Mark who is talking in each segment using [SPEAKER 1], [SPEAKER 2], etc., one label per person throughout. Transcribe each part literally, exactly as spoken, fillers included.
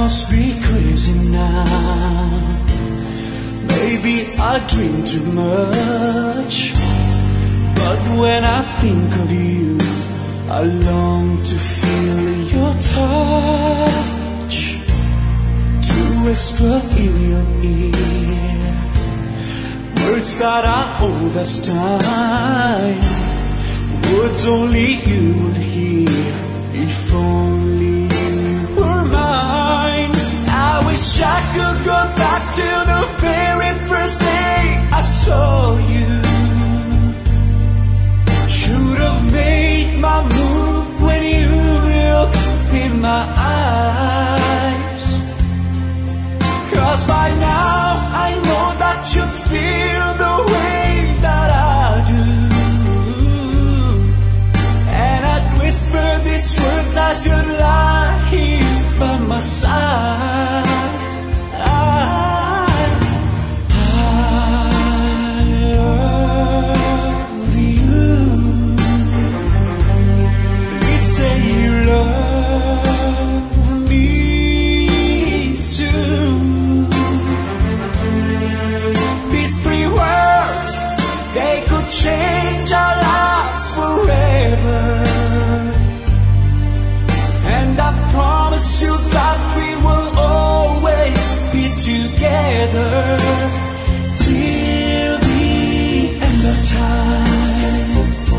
[SPEAKER 1] must be crazy now. Maybe I drink too much, but when I think of you, I long to feel your touch, to whisper in your ear words that are old as time, words only you would hear if only you were mine. I wish I could go back to the very first day I saw you. Should have made my move when you looked in my eyes, 'cause by now I know that you feel the way that I do, and I'd whisper these words as you lie here by my side. Change our lives forever, and I promise you that we will always be together till the end of time.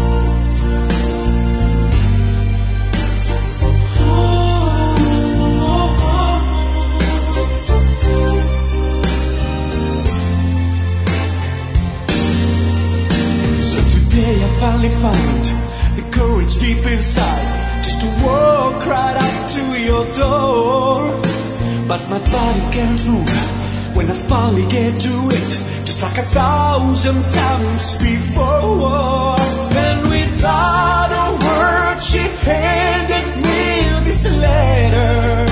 [SPEAKER 1] I finally find the courage deep inside just to walk right up to your door, but my body can't move when I finally get to it, just like a thousand times before. And without a word she handed me this letter,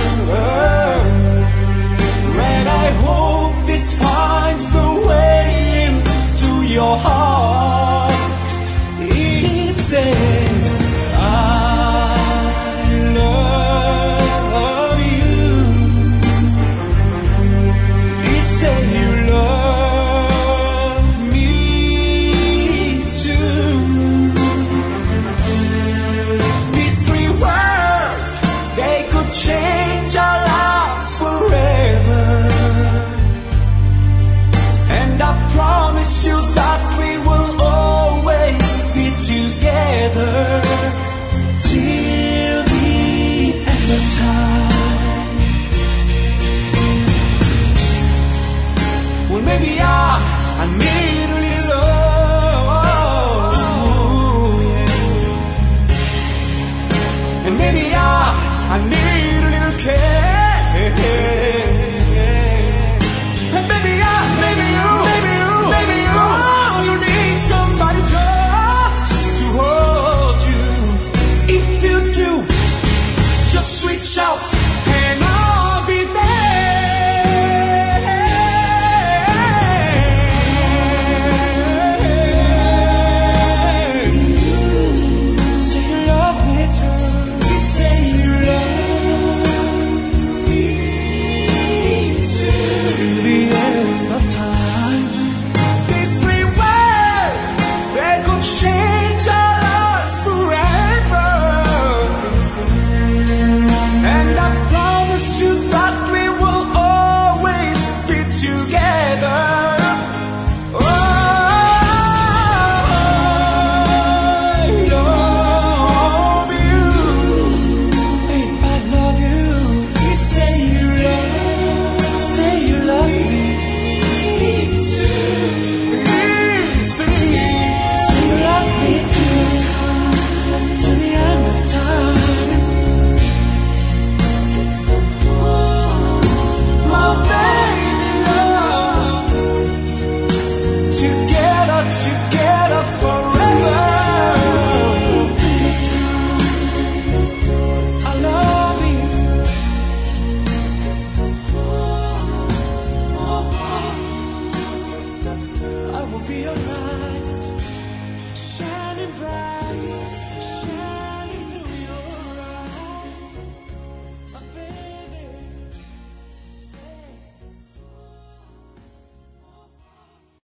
[SPEAKER 1] and I hope this finds the way into your heart. Said, I love you. He said you love me too. These three words, they could change our lives forever, and I promise you that we will always be together till the end of time. Well, maybe I, I need a little love, yeah. And maybe I, I need a little care, and maybe I, maybe you, maybe you, maybe you, oh, you need somebody just hold you. If you do, just reach out.